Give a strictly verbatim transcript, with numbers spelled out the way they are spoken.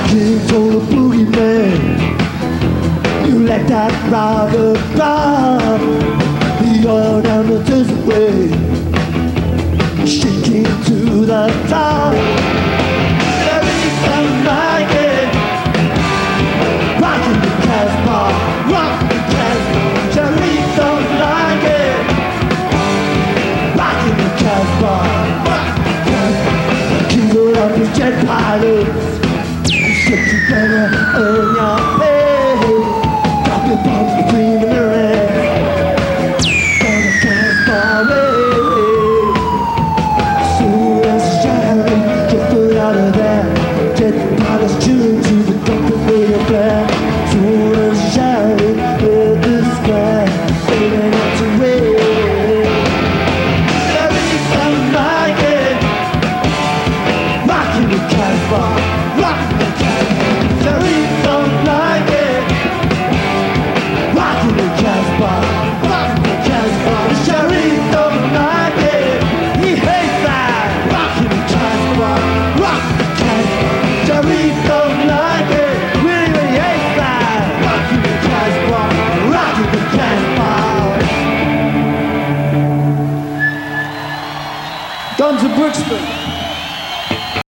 Kings on the boogeyman. You let that rider drive me all down the desert way, shaking to the top. Every time I get rocking the Casbah, rock the Casbah, Jerry don't like it. Rocking the Casbah, rock the Casbah, king of the jet pilots. You said you better earn your pay, dropping bombs between the legs on the Casbah way. Soon as the shadow get put out of there, jet pilots tune to the company of black. Soon as the shadow hit the sky, they ain't got to wait. Every time I